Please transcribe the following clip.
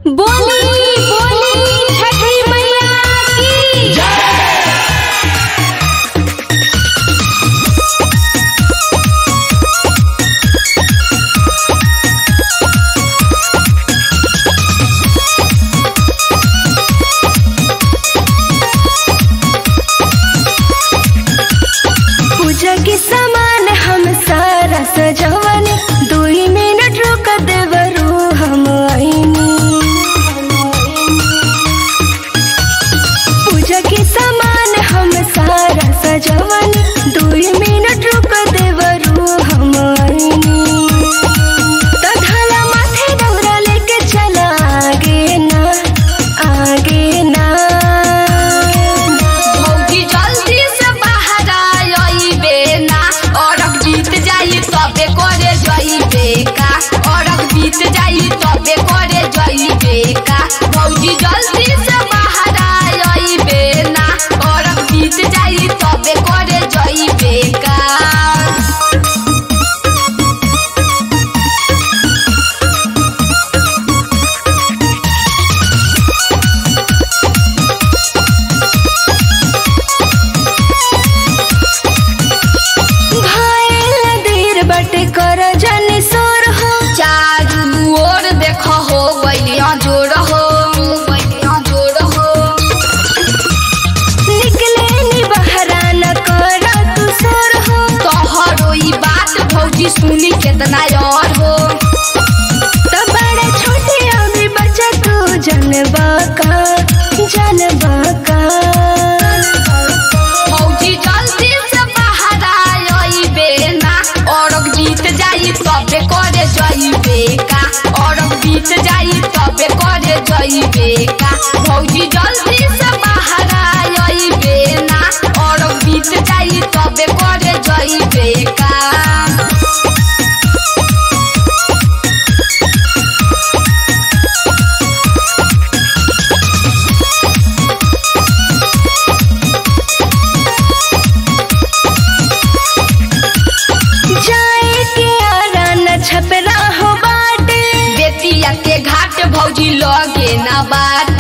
बोली बोली छठी मैया की पूजा के सामान हम सारा सजवनी 2 मिनट रुक देवरू हम आईनी। पूजा के सामान हम सारा सजवनी 2 मिनट रुक देवरू हम आईनी। तधाला माथे दौरा लेके चला आगे ना भौजी जल्दी से बाहर आइबे ना और बीत जाई तबे करे जाइबे का और बीत जाई तबे करे जाइबे का। भौजी जल्दी से बाहर आइबे ना और बीत जाई तबे करे जाइबे का। बटे कर जनी सोर हो चारू ओर देख हो गइलिया जोड़ हो निकले नी बहरा न कर तू सोर हो। तोहरो ई बात भौजी सुनी केतना यार हो। तब बड़े छोटे अभी बच्चा तू जनबा का भौजी जल्दी से बाहर आइबे ना और बीत जाई तबे करे जाइबे का और बीत जाई तबे करे जाइबे का। भौजी जल्दी से बाहर आइबे ना और बीत जाई तबे करे जाइबे का। जाए के आरा न छपरा हो बाटे बेतिया के घाट भौजी लगे ना बाटे।